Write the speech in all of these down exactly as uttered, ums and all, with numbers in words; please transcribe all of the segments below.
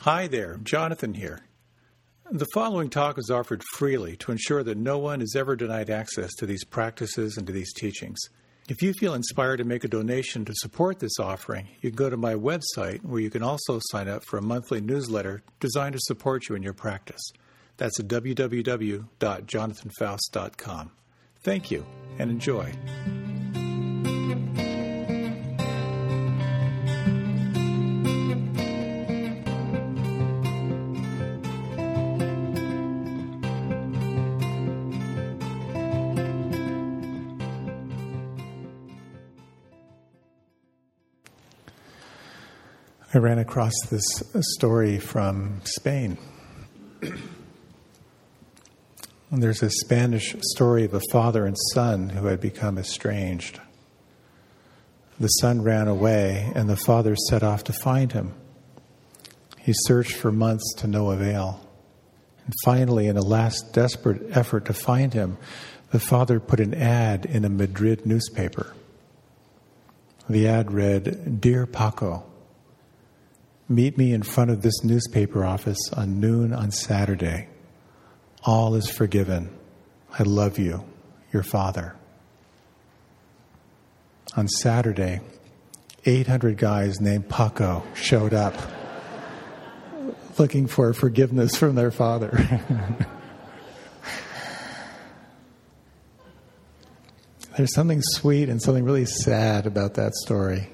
Hi there, Jonathan here. The following talk is offered freely to ensure that no one is ever denied access to these practices and to these teachings. If you feel inspired to make a donation to support this offering, you can go to my website where you can also sign up for a monthly newsletter designed to support you in your practice. That's at w w w dot jonathan faust dot com. Thank you and enjoy. I ran across this story from Spain. There's a Spanish story of a father and son who had become estranged. The son ran away, and the father set off to find him. He searched for months to no avail. And finally, in a last desperate effort to find him, the father put an ad in a Madrid newspaper. The ad read, "Dear Paco, meet me in front of this newspaper office on noon on Saturday. All is forgiven. I love you, your father." On Saturday, eight hundred guys named Paco showed up looking for forgiveness from their father. There's something sweet and something really sad about that story.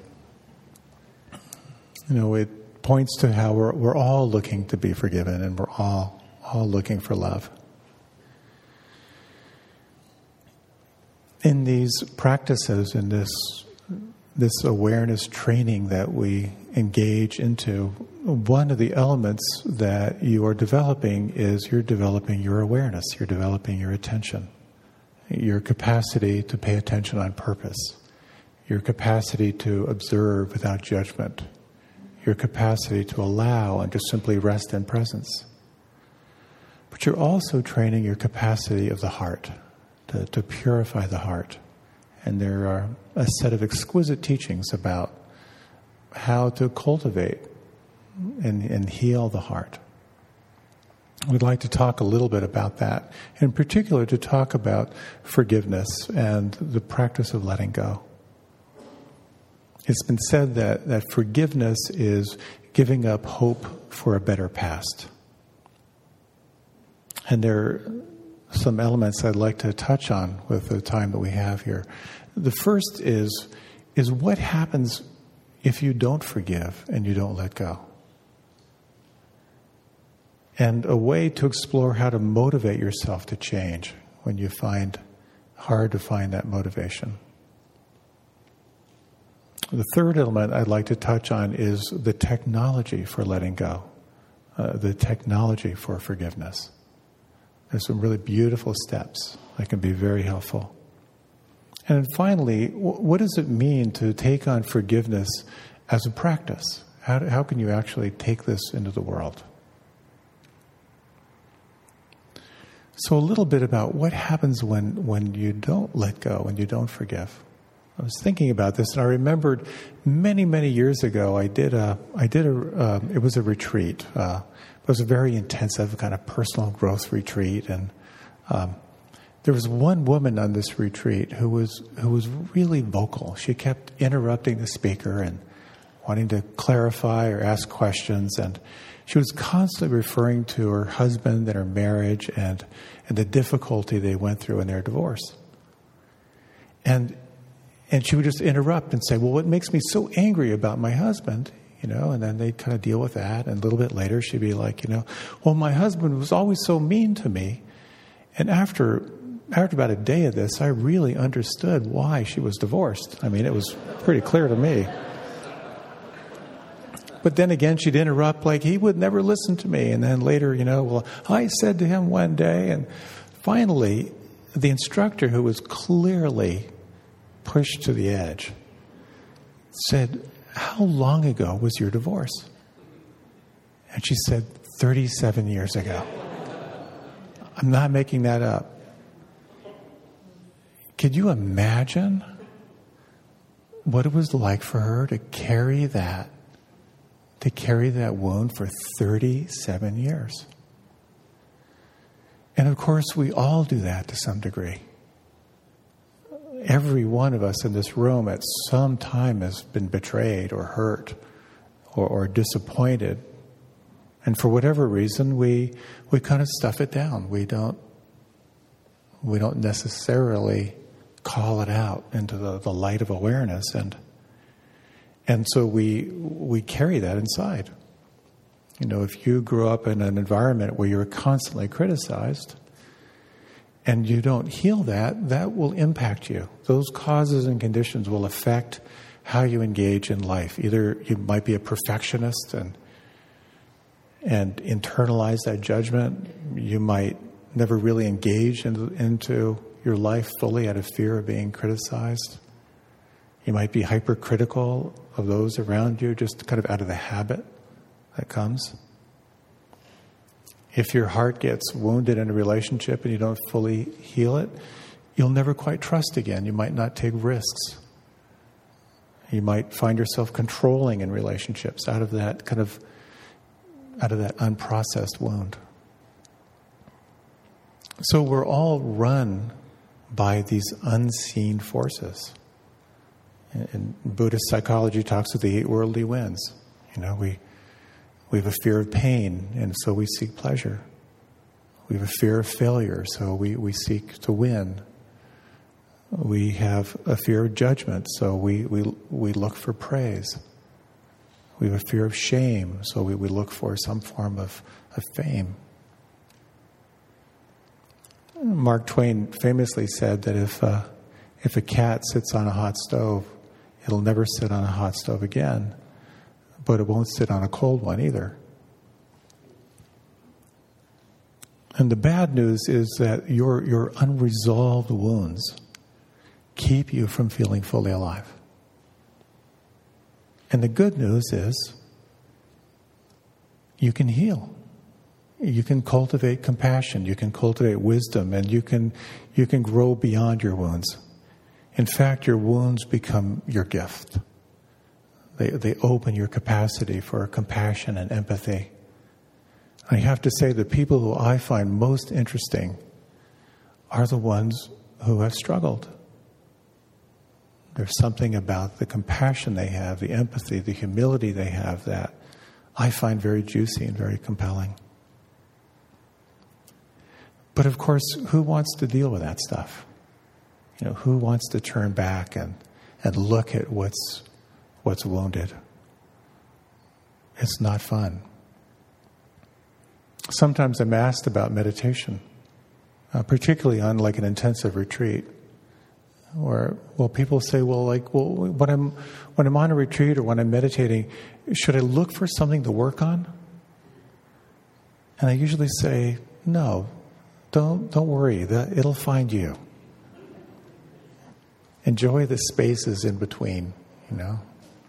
You know, it points to how we're we're all looking to be forgiven, and we're all all looking for love. In these practices, in this this awareness training that we engage into, one of the elements that you are developing is you're developing your awareness, you're developing your attention, your capacity to pay attention on purpose, your capacity to observe without judgment, your capacity to allow and to simply rest in presence. But you're also training your capacity of the heart, to, to purify the heart. And there are a set of exquisite teachings about how to cultivate and, and heal the heart. We'd like to talk a little bit about that, in particular to talk about forgiveness and the practice of letting go. It's been said that, that forgiveness is giving up hope for a better past. And there are some elements I'd like to touch on with the time that we have here. The first is, is what happens if you don't forgive and you don't let go? And a way to explore how to motivate yourself to change when you find hard to find that motivation. The third element I'd like to touch on is the technology for letting go, uh, the technology for forgiveness. There's some really beautiful steps that can be very helpful. And finally, w- what does it mean to take on forgiveness as a practice? How, how can you actually take this into the world? So a little bit about what happens when, when you don't let go, when you don't forgive. I was thinking about this, and I remembered many, many years ago, I did a, I did a, uh, it was a retreat. Uh, it was a very intensive kind of personal growth retreat, and um, there was one woman on this retreat who was who was really vocal. She kept interrupting the speaker and wanting to clarify or ask questions, and she was constantly referring to her husband and her marriage and and the difficulty they went through in their divorce. And And she would just interrupt and say, well, what makes me so angry about my husband, you know, and then they'd kind of deal with that. And a little bit later, she'd be like, you know, well, my husband was always so mean to me. And after after about a day of this, I really understood why she was divorced. I mean, it was pretty clear to me. But then again, she'd interrupt like, he would never listen to me. And then later, you know, well, I said to him one day. And finally, the instructor, who was clearly pushed to the edge, said, how long ago was your divorce? And she said, thirty-seven years ago. I'm not making that up. Could you imagine what it was like for her to carry that to carry that wound for thirty-seven years. And of course, we all do that to some degree. Every one of us in this room at some time has been betrayed or hurt or, or disappointed. And for whatever reason, we we kind of stuff it down. We don't we don't necessarily call it out into the, the light of awareness, and and so we we carry that inside. You know, if you grew up in an environment where you're constantly criticized and you don't heal that, that will impact you. Those causes and conditions will affect how you engage in life. Either you might be a perfectionist and and internalize that judgment. You might never really engage in, into your life fully out of fear of being criticized. You might be hypercritical of those around you, just kind of out of the habit that comes. If your heart gets wounded in a relationship and you don't fully heal it, you'll never quite trust again. You might not take risks. You might find yourself controlling in relationships out of that kind of, out of that unprocessed wound. So we're all run by these unseen forces. And Buddhist psychology talks of the eight worldly winds. You know, we we have a fear of pain, and so we seek pleasure. We have a fear of failure, so we, we seek to win. We have a fear of judgment, so we, we, we look for praise. We have a fear of shame, so we, we look for some form of, of fame. Mark Twain famously said that if uh, if a cat sits on a hot stove, it'll never sit on a hot stove again, but it won't sit on a cold one either. And the bad news is that your your unresolved wounds keep you from feeling fully alive. And the good news is you can heal. You can cultivate compassion, you can cultivate wisdom, and you can you can grow beyond your wounds. In fact, your wounds become your gift. They they open your capacity for compassion and empathy. I have to say the people who I find most interesting are the ones who have struggled. There's something about the compassion they have, the empathy, the humility they have that I find very juicy and very compelling. But of course, who wants to deal with that stuff? You know, who wants to turn back and, and look at what's what's wounded? It's not fun. Sometimes I'm asked about meditation, uh, particularly on like an intensive retreat, where well, people say, well, like, well, when I'm when I'm on a retreat or when I'm meditating, should I look for something to work on? And I usually say, no. Don't don't worry, that it'll find you. Enjoy the spaces in between, you know.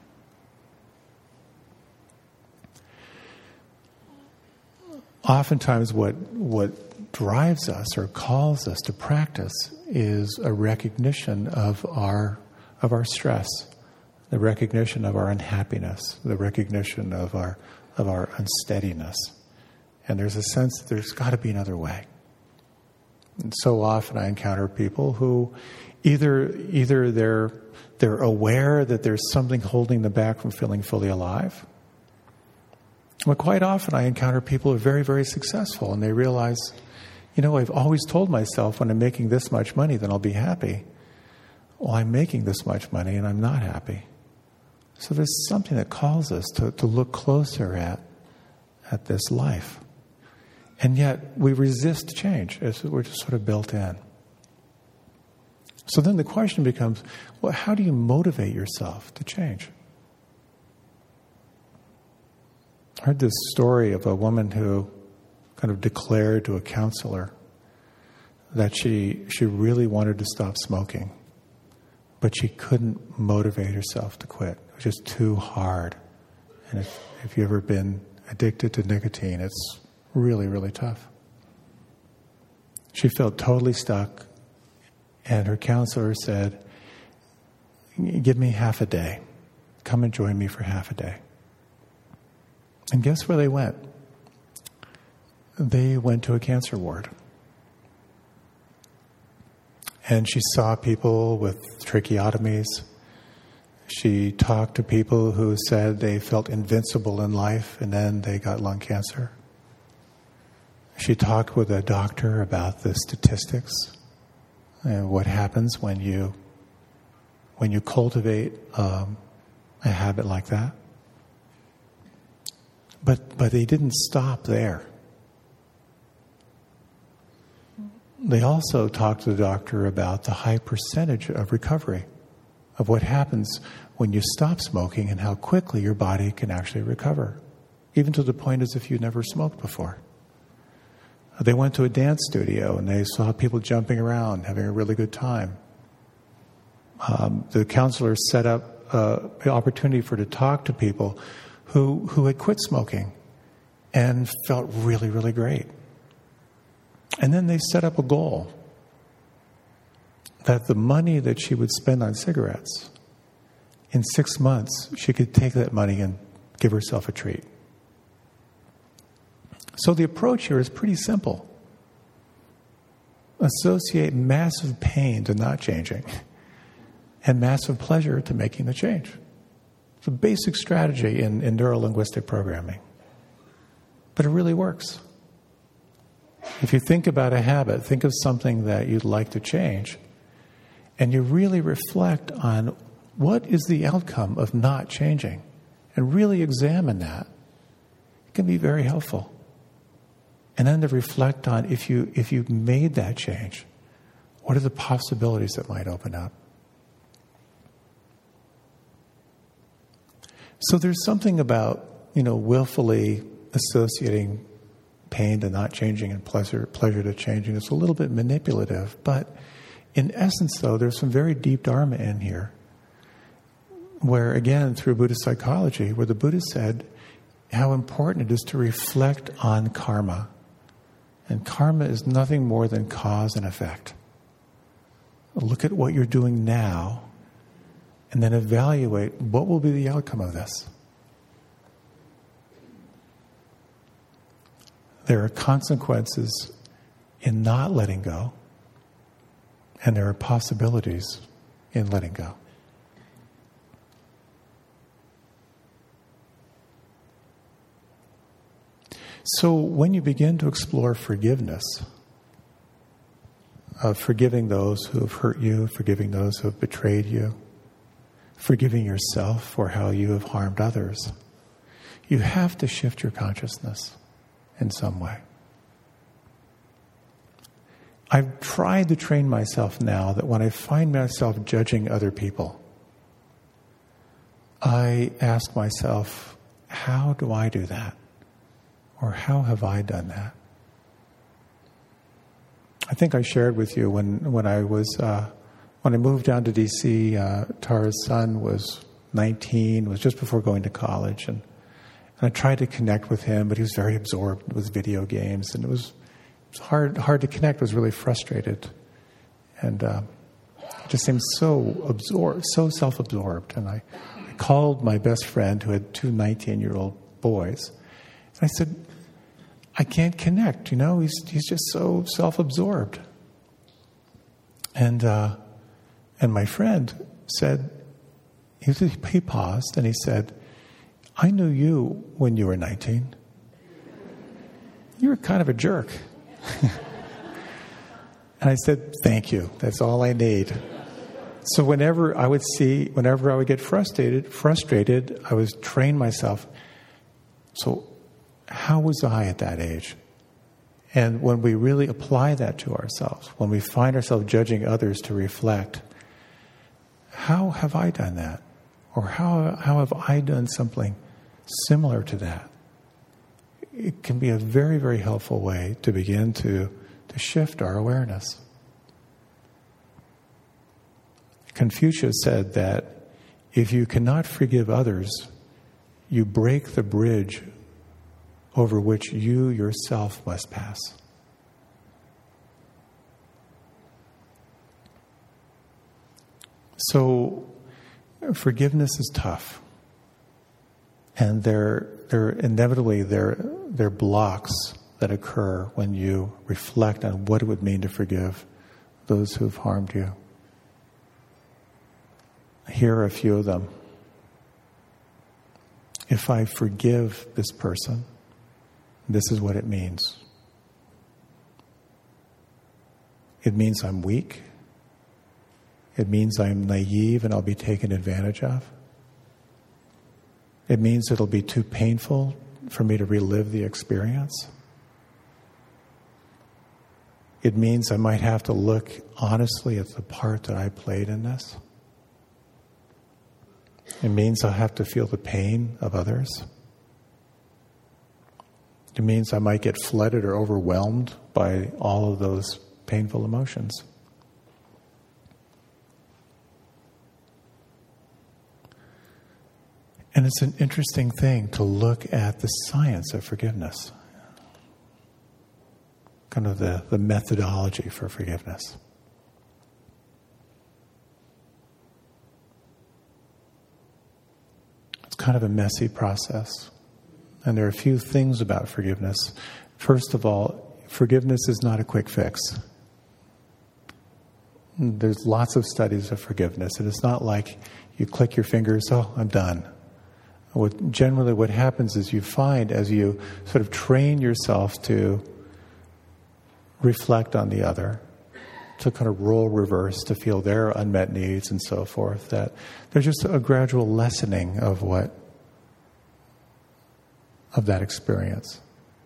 Oftentimes what what drives us or calls us to practice is a recognition of our of our stress, the recognition of our unhappiness, the recognition of our of our unsteadiness. And there's a sense that there's got to be another way. And so often I encounter people who either either they're they're aware that there's something holding them back from feeling fully alive. But quite often I encounter people who are very, very successful and they realize, you know, I've always told myself when I'm making this much money, then I'll be happy. Well, I'm making this much money and I'm not happy. So there's something that calls us to, to look closer at at this life. And yet we resist change. As we're just sort of built in. So then the question becomes, well, how do you motivate yourself to change? I heard this story of a woman who kind of declared to a counselor that she she really wanted to stop smoking, but she couldn't motivate herself to quit. It was just too hard. And if, if you've ever been addicted to nicotine, it's really, really tough. She felt totally stuck, and her counselor said, give me half a day. Come and join me for half a day. And guess where they went? They went to a cancer ward. And she saw people with tracheotomies. She talked to people who said they felt invincible in life and then they got lung cancer. She talked with a doctor about the statistics and what happens when you when you cultivate um, a habit like that. But but they didn't stop there. They also talked to the doctor about the high percentage of recovery, of what happens when you stop smoking and how quickly your body can actually recover, even to the point as if you never smoked before. They went to a dance studio and they saw people jumping around, having a really good time. Um, the counselor set up uh, an opportunity for her to talk to people who who had quit smoking and felt really, really great. And then they set up a goal that the money that she would spend on cigarettes, in six months, she could take that money and give herself a treat. So the approach here is pretty simple. Associate massive pain to not changing and massive pleasure to making the change. It's a basic strategy in, in neuro-linguistic programming. But it really works. If you think about a habit, think of something that you'd like to change, and you really reflect on what is the outcome of not changing, and really examine that, it can be very helpful. And then to reflect on if you if you made that change, what are the possibilities that might open up? So there's something about, you know, willfully associating pain to not changing and pleasure pleasure to changing. It's a little bit manipulative, but in essence, though, there's some very deep dharma in here, where, again, through Buddhist psychology, where the Buddha said how important it is to reflect on karma. And karma is nothing more than cause and effect. Look at what you're doing now, and then evaluate what will be the outcome of this. There are consequences in not letting go, and there are possibilities in letting go. So when you begin to explore forgiveness, of forgiving those who have hurt you, forgiving those who have betrayed you, forgiving yourself for how you have harmed others, you have to shift your consciousness in some way. I've tried to train myself now that when I find myself judging other people, I ask myself, how do I do that? Or how have I done that? I think I shared with you when, when I was uh, when I moved down to D C, uh, Tara's son was nineteen, was just before going to college, and, and I tried to connect with him, but he was very absorbed with video games, and it was, it was hard hard to connect. I was really frustrated, and uh, he just seemed so absorbed, so self-absorbed. And I, I called my best friend who had two nineteen-year-old boys, and I said, I can't connect, you know, he's he's just so self-absorbed. And uh, and my friend said, he, he paused and he said, I knew you when you were nineteen. You were kind of a jerk. And I said, thank you, that's all I need. So whenever I would see, whenever I would get frustrated, frustrated, I was train myself. So how was I at that age? And when we really apply that to ourselves, when we find ourselves judging others, to reflect, how have I done that? Or how how have I done something similar to that? It can be a very, very helpful way to begin to, to shift our awareness. Confucius said that if you cannot forgive others, you break the bridge over which you yourself must pass. So, forgiveness is tough. And there, there inevitably there, there are blocks that occur when you reflect on what it would mean to forgive those who've harmed you. Here are a few of them. If I forgive this person, this is what it means. It means I'm weak. It means I'm naive and I'll be taken advantage of. It means it'll be too painful for me to relive the experience. It means I might have to look honestly at the part that I played in this. It means I'll have to feel the pain of others. It means I might get flooded or overwhelmed by all of those painful emotions. And it's an interesting thing to look at the science of forgiveness, kind of the, the methodology for forgiveness. It's kind of a messy process. And there are a few things about forgiveness. First of all, forgiveness is not a quick fix. There's lots of studies of forgiveness, and it's not like you click your fingers, oh, I'm done. What, generally what happens is you find as you sort of train yourself to reflect on the other, to kind of role reverse, to feel their unmet needs and so forth, that there's just a gradual lessening of what, of that experience.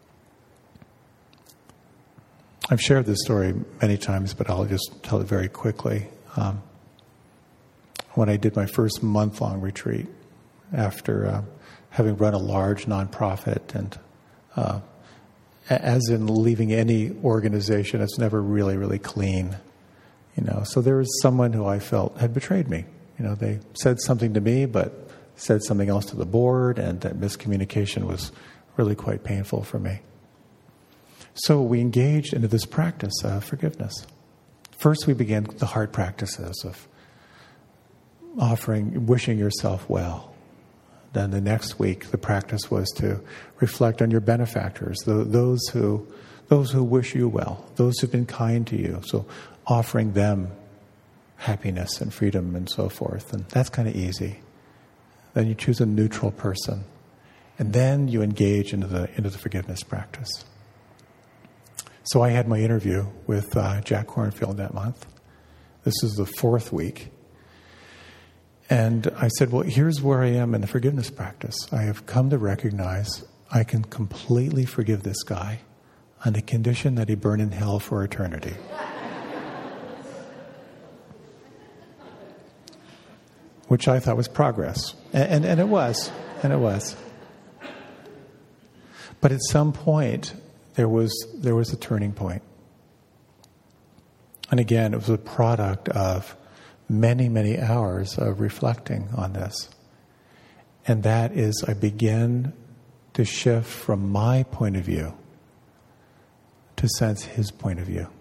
I've shared this story many times, but I'll just tell it very quickly. Um, when I did my first month-long retreat, after uh, having run a large nonprofit, and uh, as in leaving any organization, it's never really, really clean, you know. So there was someone who I felt had betrayed me. You know, they said something to me, but said something else to the board, and that miscommunication was really quite painful for me. So we engaged into this practice of forgiveness. First, we began the hard practices of offering, wishing yourself well. Then the next week, the practice was to reflect on your benefactors, those who, those who wish you well, those who've been kind to you. So offering them happiness and freedom and so forth. And that's kind of easy. Then you choose a neutral person. And then you engage into the, into the forgiveness practice. So I had my interview with uh, Jack Kornfield that month. This is the fourth week. And I said, well, here's where I am in the forgiveness practice. I have come to recognize I can completely forgive this guy on the condition that he burn in hell for eternity. Which I thought was progress. And, and, and it was. And it was. But at some point, there was there was a turning point. And again, it was a product of many, many hours of reflecting on this. And that is, I began to shift from my point of view to sense his point of view.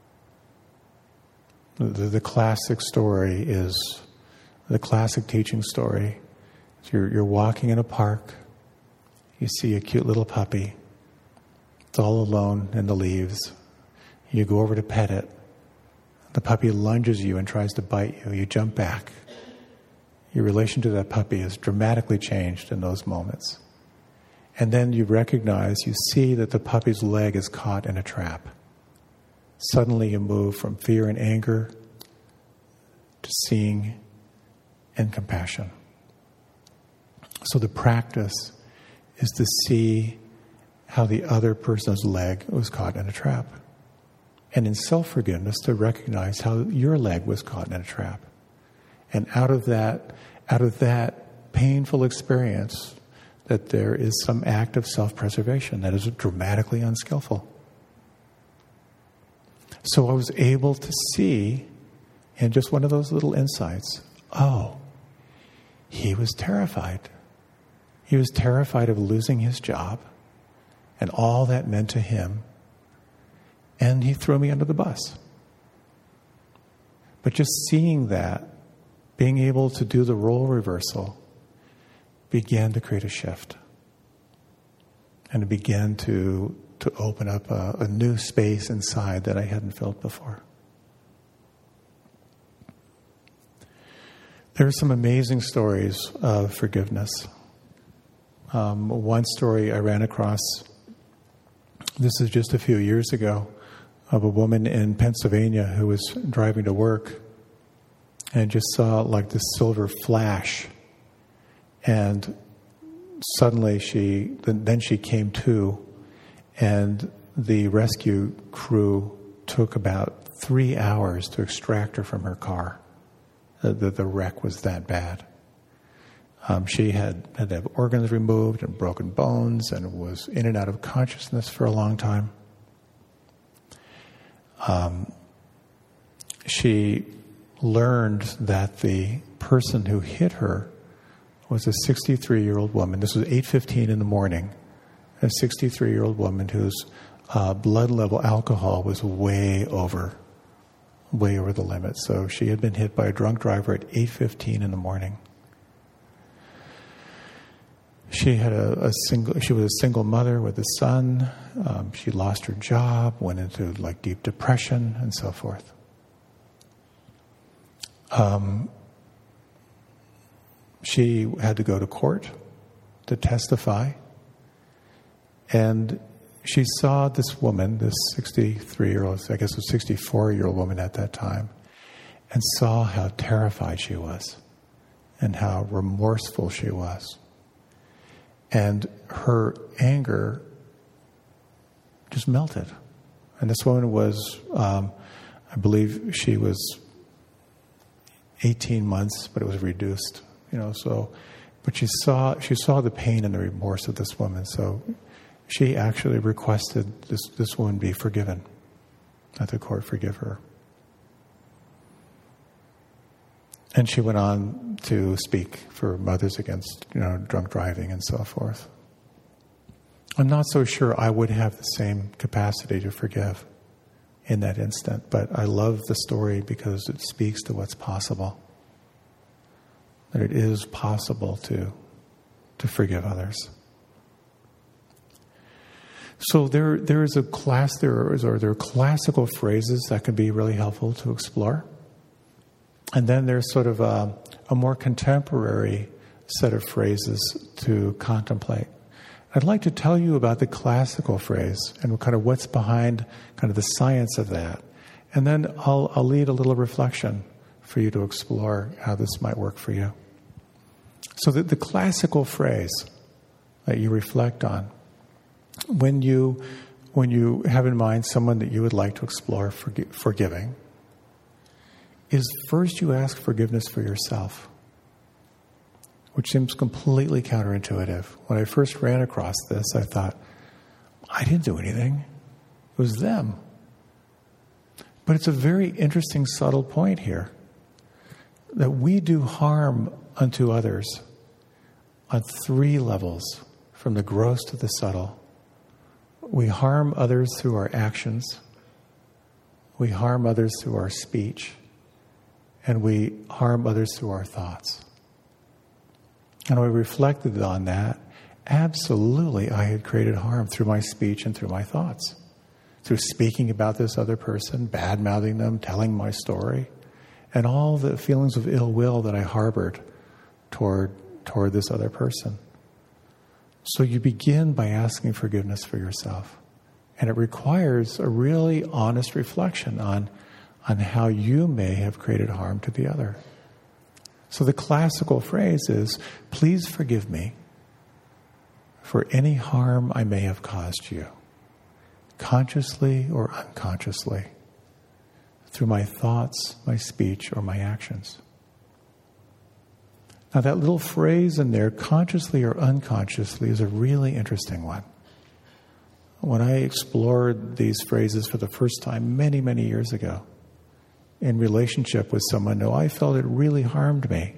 The, the classic story is, the classic teaching story, you're, you're walking in a park, you see a cute little puppy, it's all alone in the leaves. You go over to pet it. The puppy lunges you and tries to bite you. You jump back. Your relation to that puppy is dramatically changed in those moments. And then you recognize, you see that the puppy's leg is caught in a trap. Suddenly you move from fear and anger to seeing and compassion. So the practice is to see how the other person's leg was caught in a trap. And in self-forgiveness, to recognize how your leg was caught in a trap. And out of that, out of that painful experience, that there is some act of self-preservation that is dramatically unskillful. So I was able to see, in just one of those little insights, oh, he was terrified. He was terrified of losing his job and all that meant to him. And he threw me under the bus. But just seeing that, being able to do the role reversal, began to create a shift. And it began to, to open up a, a new space inside that I hadn't felt before. There are some amazing stories of forgiveness. Um, one story I ran across, this is just a few years ago, of a woman in Pennsylvania who was driving to work and just saw like this silver flash. And suddenly she, then she came to, and the rescue crew took about three hours to extract her from her car. The, the, the wreck was that bad. Um, she had had to have organs removed and broken bones and was in and out of consciousness for a long time. Um, she learned that the person who hit her was a sixty-three-year-old woman. This was eight fifteen in the morning. A sixty-three-year-old woman whose uh, blood level alcohol was way over, way over the limit. So she had been hit by a drunk driver at eight fifteen in the morning. She had a, a single. She was a single mother with a son. Um, she lost her job, went into like deep depression, and so forth. Um, she had to go to court to testify, and she saw this woman, this sixty-three-year-old, I guess it was sixty-four-year-old woman at that time, and saw how terrified she was, and how remorseful she was. And her anger just melted. And this woman was, um, I believe she was eighteen months, but it was reduced, you know, so, but she saw, she saw the pain and the remorse of this woman. So she actually requested this, this woman be forgiven, that the court forgive her. And she went on to speak for Mothers Against, you know, drunk driving and so forth. I'm not so sure I would have the same capacity to forgive in that instant, but I love the story because it speaks to what's possible. That it is possible to, to forgive others. So there, there is a class, there is, or there are classical phrases that can be really helpful to explore. And then there's sort of a, a more contemporary set of phrases to contemplate. I'd like to tell you about the classical phrase and kind of what's behind kind of the science of that. And then I'll, I'll lead a little reflection for you to explore how this might work for you. So the, the classical phrase that you reflect on, when you, when you have in mind someone that you would like to explore forgi- forgiving, is first you ask forgiveness for yourself, which seems completely counterintuitive. When I first ran across this, I thought, I didn't do anything. It was them. But it's a very interesting, subtle point here, that we do harm unto others on three levels, from the gross to the subtle. We harm others through our actions. We harm others through our speech. And we harm others through our thoughts. And when I reflected on that, absolutely I had created harm through my speech and through my thoughts. Through speaking about this other person, bad-mouthing them, telling my story, and all the feelings of ill will that I harbored toward, toward this other person. So you begin by asking forgiveness for yourself. And it requires a really honest reflection on on how you may have created harm to the other. So the classical phrase is, please forgive me for any harm I may have caused you, consciously or unconsciously, through my thoughts, my speech, or my actions. Now that little phrase in there, consciously or unconsciously, is a really interesting one. When I explored these phrases for the first time many, many years ago, in relationship with someone who I felt it really harmed me.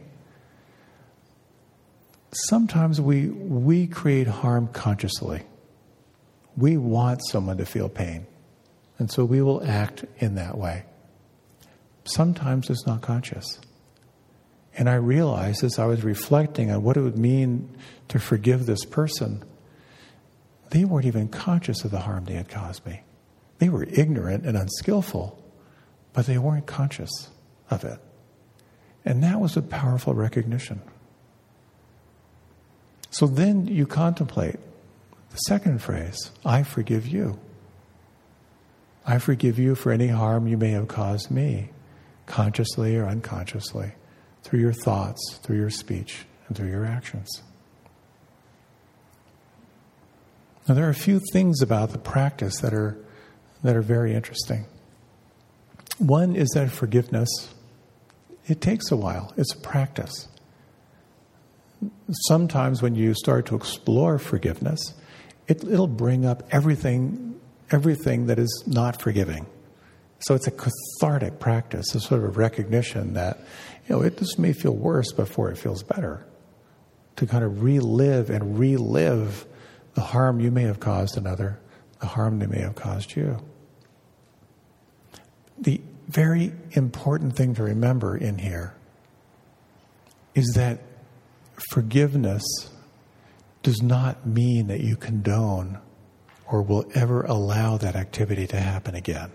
Sometimes we we create harm consciously. We want someone to feel pain, and so we will act in that way. Sometimes it's not conscious. And I realized as I was reflecting on what it would mean to forgive this person, they weren't even conscious of the harm they had caused me. They were ignorant and unskillful, but they weren't conscious of it. And that was a powerful recognition. So then you contemplate the second phrase, I forgive you. I forgive you for any harm you may have caused me, consciously or unconsciously, through your thoughts, through your speech, and through your actions. Now, there are a few things about the practice that are that are very interesting. One is that forgiveness, it takes a while. It's a practice. Sometimes when you start to explore forgiveness, it, it'll bring up everything, everything that is not forgiving. So it's a cathartic practice, a sort of a recognition that, you know, it just may feel worse before it feels better. To kind of relive and relive the harm you may have caused another, the harm they may have caused you. The very important thing to remember in here is that forgiveness does not mean that you condone or will ever allow that activity to happen again.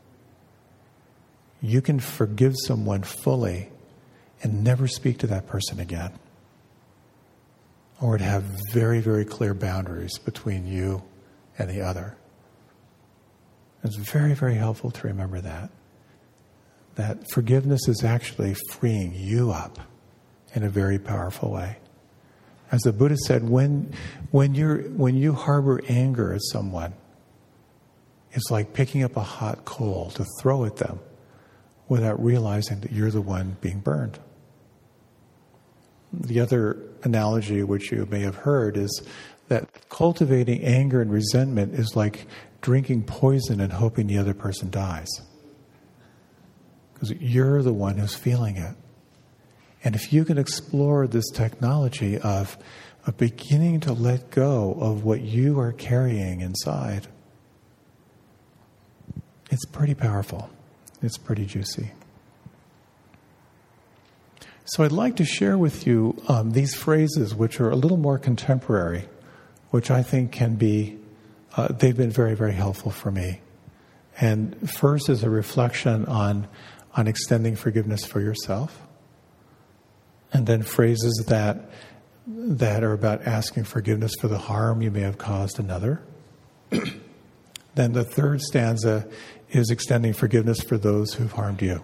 You can forgive someone fully and never speak to that person again, or to have very, very clear boundaries between you and the other. It's very, very helpful to remember that. That forgiveness is actually freeing you up in a very powerful way. As the Buddha said, when when you're when you harbor anger at someone, it's like picking up a hot coal to throw at them without realizing that you're the one being burned. The other analogy which you may have heard is that cultivating anger and resentment is like drinking poison and hoping the other person dies. Because you're the one who's feeling it. And if you can explore this technology of, of beginning to let go of what you are carrying inside, it's pretty powerful. It's pretty juicy. So I'd like to share with you um, these phrases which are a little more contemporary, which I think can be, uh, they've been very, very helpful for me. And first is a reflection on, on extending forgiveness for yourself. And then phrases that that are about asking forgiveness for the harm you may have caused another. Then the third stanza is extending forgiveness for those who've harmed you.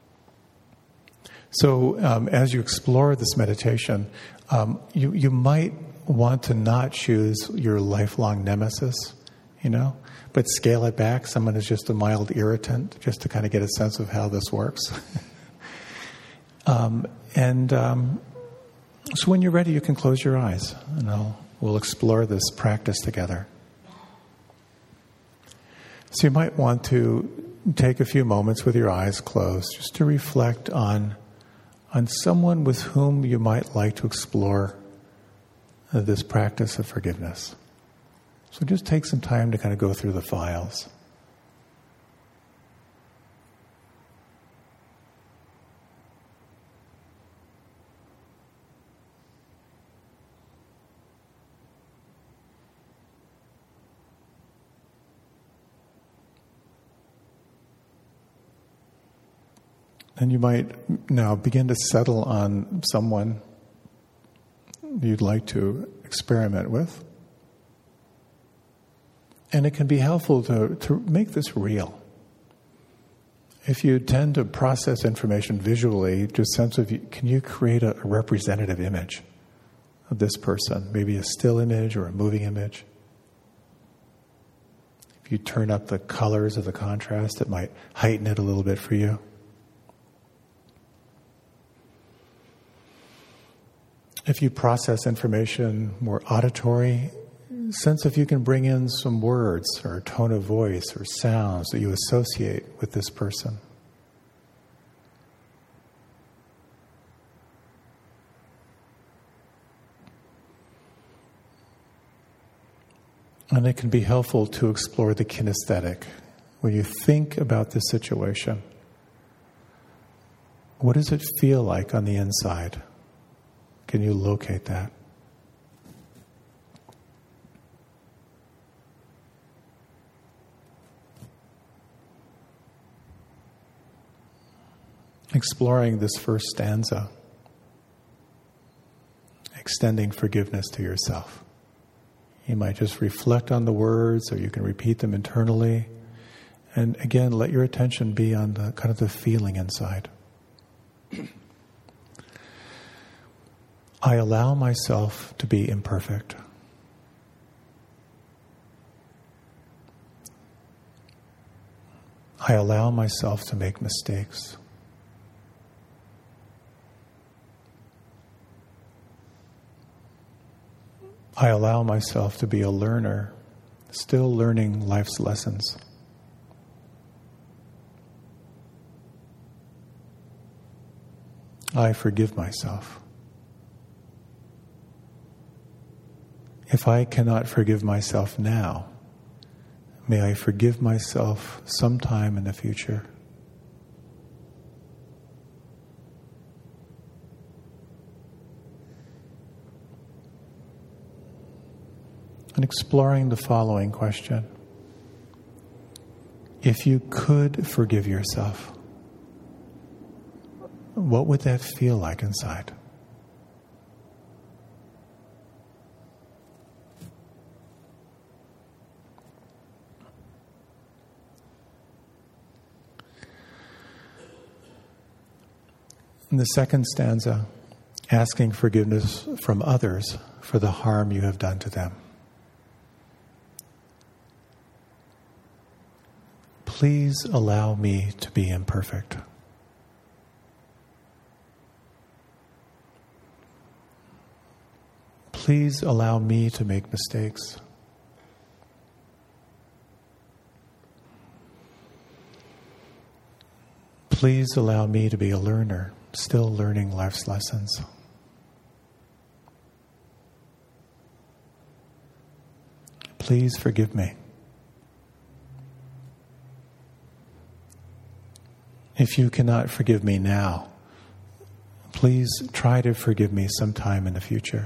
So um, as you explore this meditation, um, you, you might want to not choose your lifelong nemesis, you know, but scale it back. Someone is just a mild irritant, just to kind of get a sense of how this works. um, and um, so when you're ready, you can close your eyes, and I'll, we'll explore this practice together. So you might want to take a few moments with your eyes closed just to reflect on on someone with whom you might like to explore uh, this practice of forgiveness. So just take some time to kind of go through the files. And you might now begin to settle on someone you'd like to experiment with. And it can be helpful to, to make this real. If you tend to process information visually, just sense of, can you create a, a representative image of this person? Maybe a still image or a moving image. If you turn up the colors of the contrast, it might heighten it a little bit for you. If you process information more auditory, sense if you can bring in some words or a tone of voice or sounds that you associate with this person. And it can be helpful to explore the kinesthetic. When you think about this situation, What does it feel like on the inside? Can you locate that? Exploring this first stanza, extending forgiveness to yourself. You might just reflect on the words, or you can repeat them internally. And again, let your attention be on the kind of the feeling inside. I allow myself to be imperfect. I allow myself to make mistakes. I allow myself to be a learner, still learning life's lessons. I forgive myself. If I cannot forgive myself now, may I forgive myself sometime in the future. And exploring the following question. If you could forgive yourself, what would that feel like inside? In the second stanza, asking forgiveness from others for the harm you have done to them. Please allow me to be imperfect. Please allow me to make mistakes. Please allow me to be a learner, still learning life's lessons. Please forgive me. If you cannot forgive me now, please try to forgive me sometime in the future.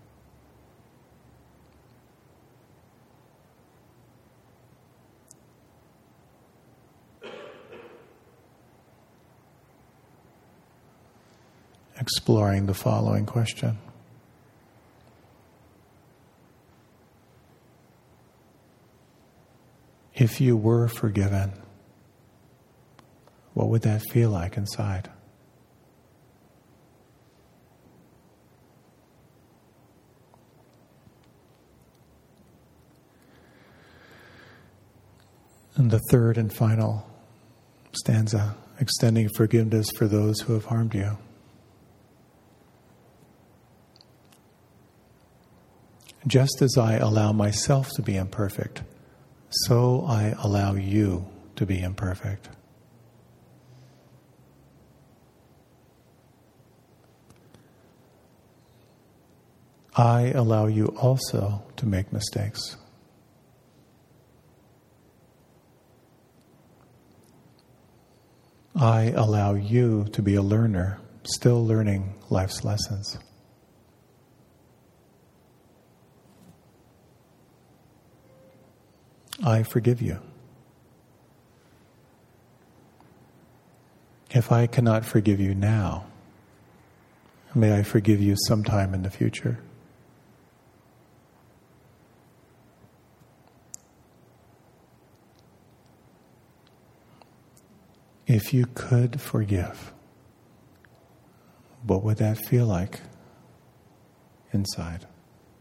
Exploring the following question. If you were forgiven, what would that feel like inside? And the third and final stanza, extending forgiveness for those who have harmed you. Just as I allow myself to be imperfect, so I allow you to be imperfect. I allow you also to make mistakes. I allow you to be a learner, still learning life's lessons. I forgive you. If I cannot forgive you now, may I forgive you sometime in the future. If you could forgive, what would that feel like inside?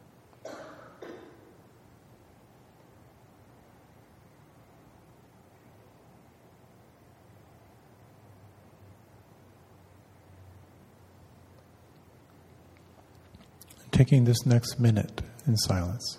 Taking this next minute in silence.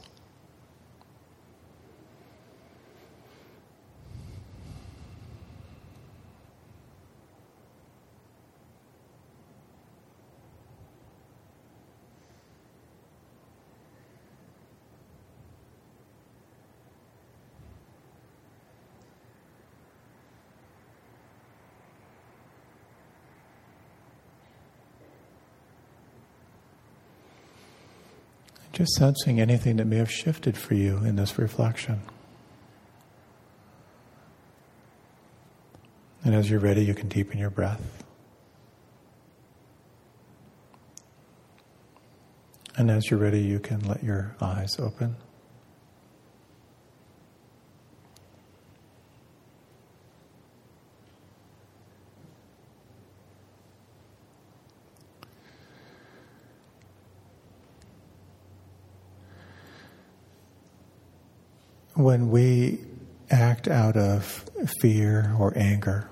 Just sensing anything that may have shifted for you in this reflection. And as you're ready, you can deepen your breath. And as you're ready, you can let your eyes open. When we act out of fear or anger,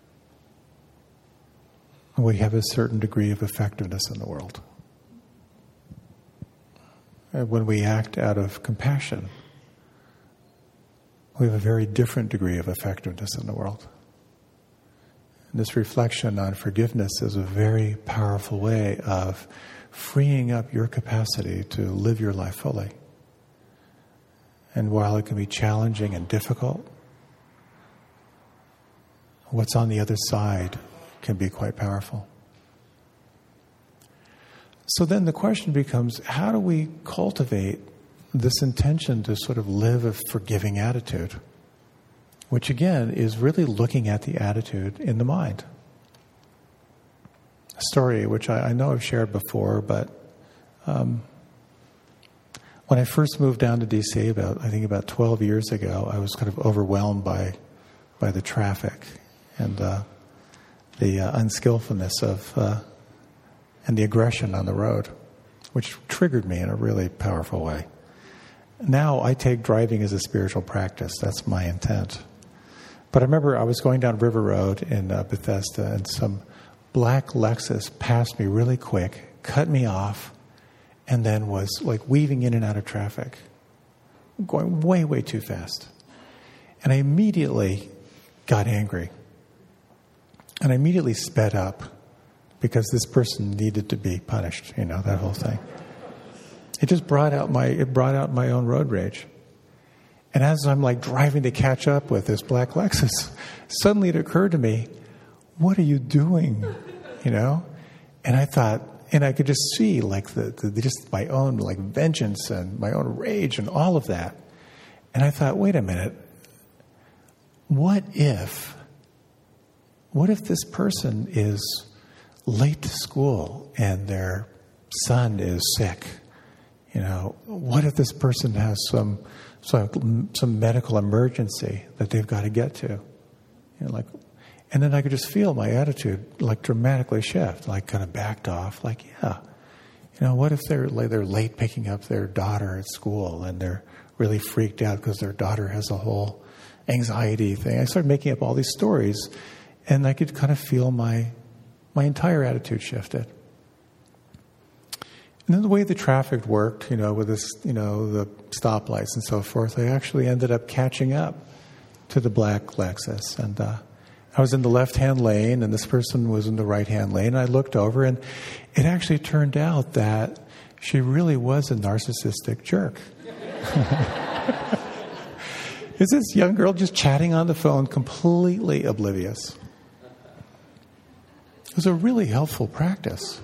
we have a certain degree of effectiveness in the world. And when we act out of compassion, we have a very different degree of effectiveness in the world. And this reflection on forgiveness is a very powerful way of freeing up your capacity to live your life fully. And while it can be challenging and difficult, what's on the other side can be quite powerful. So then the question becomes, how do we cultivate this intention to sort of live a forgiving attitude? Which again is really looking at the attitude in the mind. A story which I, I know I've shared before, but um, when I first moved down to D C about, I think about twelve years ago, I was kind of overwhelmed by by the traffic and uh, the uh, unskillfulness of uh, and the aggression on the road, which triggered me in a really powerful way. Now I take driving as a spiritual practice. That's my intent. But I remember I was going down River Road in uh, Bethesda, and some black Lexus passed me really quick, cut me off, and then was like weaving in and out of traffic, going way, way too fast. And I immediately got angry. And I immediately sped up because this person needed to be punished, you know, that whole thing. It just brought out my, it brought out my own road rage. And as I'm like driving to catch up with this black Lexus, suddenly it occurred to me, what are you doing? You know? And I thought, and I could just see like the, the just my own like vengeance and my own rage and all of that. And I thought, wait a minute. What if, what if this person is late to school and their son is sick? You know, what if this person has some some, some medical emergency that they've got to get to? You know, like, and then I could just feel my attitude like dramatically shift, like kind of backed off. Like, yeah, you know, what if they're they're late picking up their daughter at school and they're really freaked out because their daughter has a whole anxiety thing? I started making up all these stories, and I could kind of feel my my entire attitude shifted. And then the way the traffic worked, you know, with this, you know, the stoplights and so forth, I actually ended up catching up to the black Lexus. And uh, I was in the left-hand lane, and this person was in the right-hand lane. And I looked over, and it actually turned out that she really was a narcissistic jerk. Is this young girl just chatting on the phone, completely oblivious? It was a really helpful practice.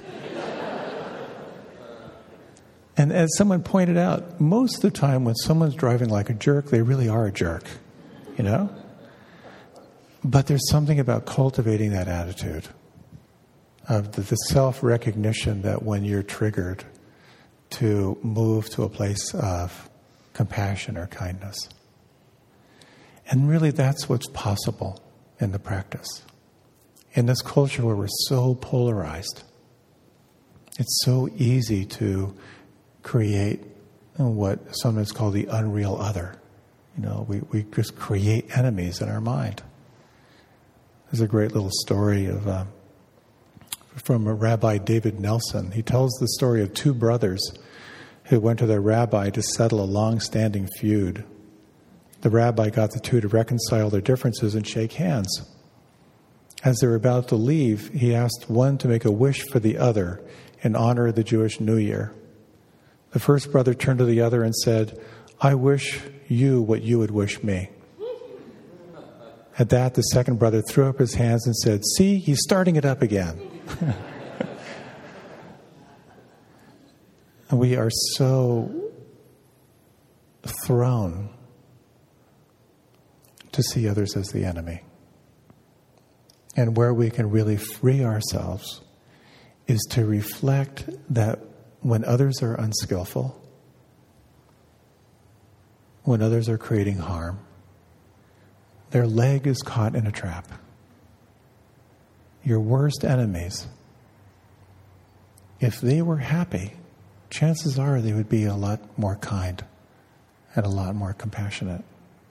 And as someone pointed out, most of the time when someone's driving like a jerk, they really are a jerk, you know? But there's something about cultivating that attitude of the, the self-recognition that when you're triggered, to move to a place of compassion or kindness. And really that's what's possible in the practice. In this culture where we're so polarized, it's so easy to create what sometimes called the unreal other. You know, we, we just create enemies in our mind. There's a great little story of uh, from a Rabbi David Nelson. He tells the story of two brothers who went to their rabbi to settle a long-standing feud. The rabbi got the two to reconcile their differences and shake hands. As they were about to leave, he asked one to make a wish for the other in honor of the Jewish New Year. The first brother turned to the other and said, "I wish you what you would wish me." At that, the second brother threw up his hands and said, "See, he's starting it up again." And we are so thrown to see others as the enemy. And where we can really free ourselves is to reflect that when others are unskillful, when others are creating harm, their leg is caught in a trap. Your worst enemies, if they were happy, chances are they would be a lot more kind and a lot more compassionate.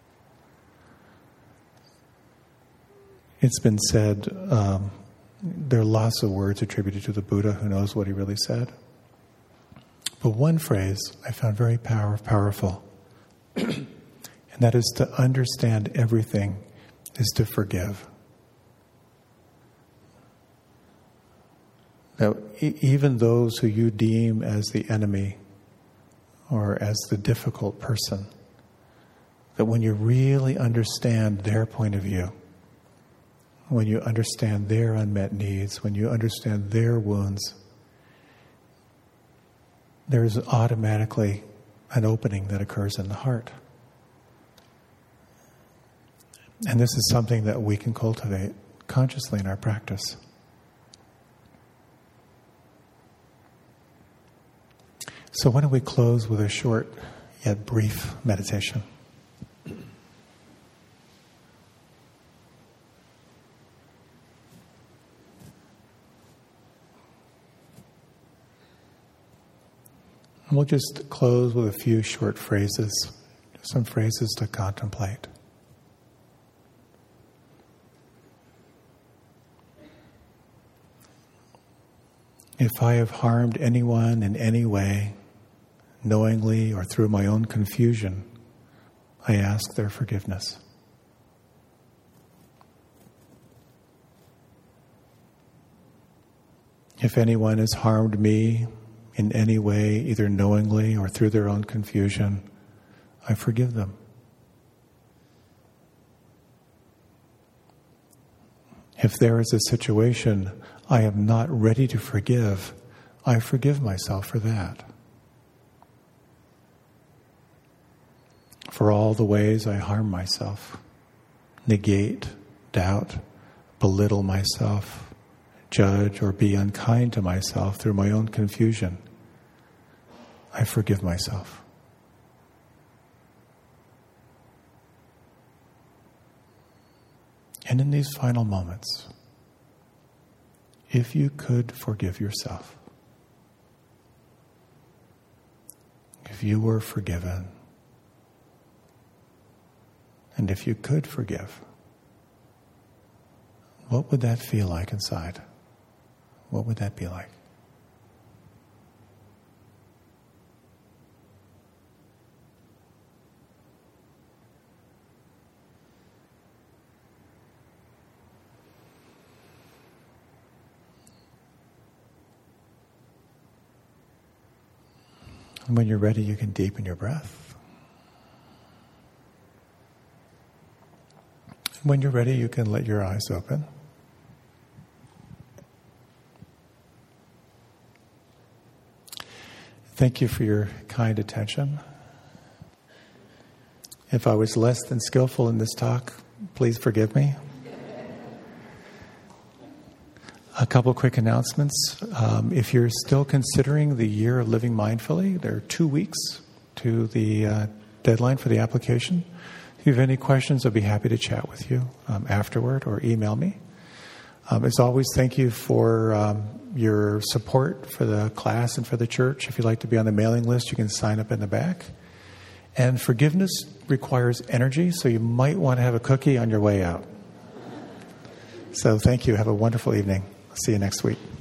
It's been said, um, there are lots of words attributed to the Buddha. Who knows what he really said? But one phrase I found very power, powerful, and that is to understand everything is to forgive. Now, e- even those who you deem as the enemy or as the difficult person, that when you really understand their point of view, when you understand their unmet needs, when you understand their wounds, there's automatically an opening that occurs in the heart. And this is something that we can cultivate consciously in our practice. So why don't we close with a short yet brief meditation? And we'll just close with a few short phrases, some phrases to contemplate. If I have harmed anyone in any way, knowingly or through my own confusion, I ask their forgiveness. If anyone has harmed me in any way, either knowingly or through their own confusion, I forgive them. If there is a situation I am not ready to forgive, I forgive myself for that. For all the ways I harm myself, negate, doubt, belittle myself, judge or be unkind to myself through my own confusion, I forgive myself. And in these final moments, if you could forgive yourself, if you were forgiven, and if you could forgive, what would that feel like inside? What would that be like? And when you're ready, you can deepen your breath. When you're ready, you can let your eyes open. Thank you for your kind attention. If I was less than skillful in this talk, please forgive me. A couple quick announcements. Um, if you're still considering the year of living mindfully, there are two weeks to the uh, deadline for the application. If you have any questions, I'll be happy to chat with you um, afterward or email me. Um, as always, thank you for um, your support for the class and for the church. If you'd like to be on the mailing list, you can sign up in the back. And forgiveness requires energy, so you might want to have a cookie on your way out. So thank you. Have a wonderful evening. See you next week.